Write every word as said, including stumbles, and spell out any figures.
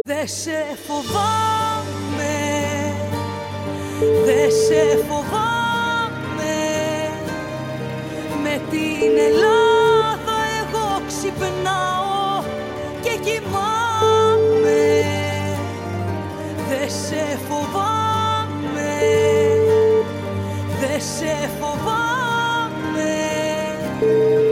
Δε σε φοβάμαι, δε σε φοβάμαι. Με την Ελλάδα εγώ ξυπνάω και κοιμάμαι. Δε σε φοβάμαι, δε σε φοβάμαι.